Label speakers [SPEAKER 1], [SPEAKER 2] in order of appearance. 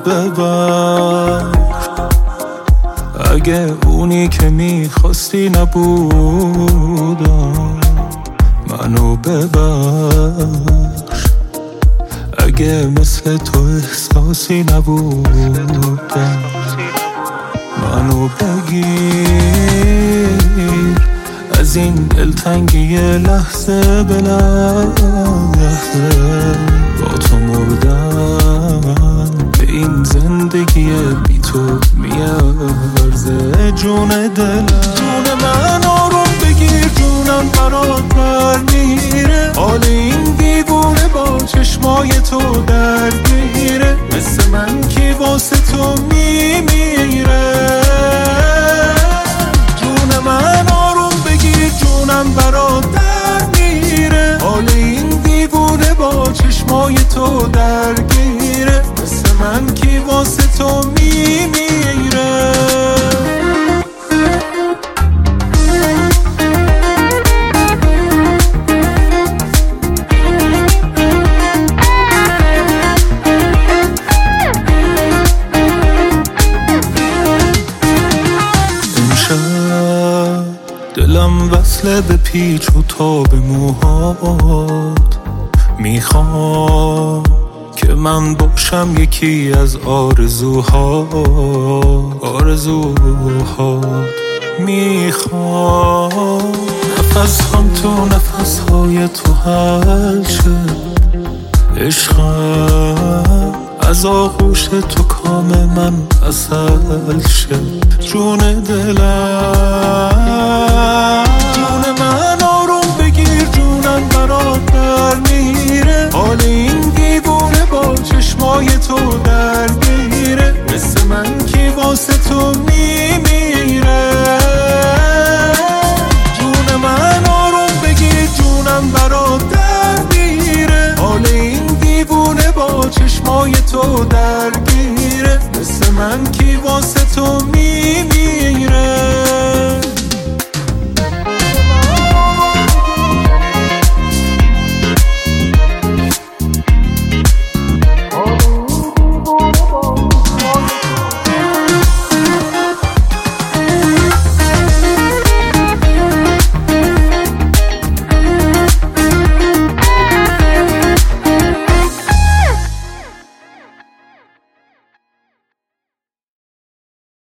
[SPEAKER 1] ببر. اگه اونی که میخواستی نبودم منو ببخش. اگه مثل تو احساسی نبودم منو بگیر. از این دلتنگی لحظه به لحظه با تو مردم. به این زندگی بی تو میارزه جون دلم. جون من آروم بگیر، جونم برات میره. حال این دیوونه با چشمای تو درگیره. مثل من کی واسه تو میمیره. جون من آروم بگیر، جونم برات در میره. حال این دیوونه با چشمای تو درگیره. مثل من کی واسه تو میمیره. دلم وصله به پیچ و تاب موهات. میخوام که من باشم یکی از آرزوهات. میخوام نفس هم تو نفس های تو حل شه. عشقم از آغوش تو کام من عسل شه. جون دلم، جون من آروم بگیر، جونم برات در میره. حال این دیوونه با چشمای تو درگیره. مثل من کی واسه تو میمیره. جون من آروم بگیر، جونم برات در میره. حال این دیوونه با چشمای تو درگیره. مثل من کی واسه تو میمیره.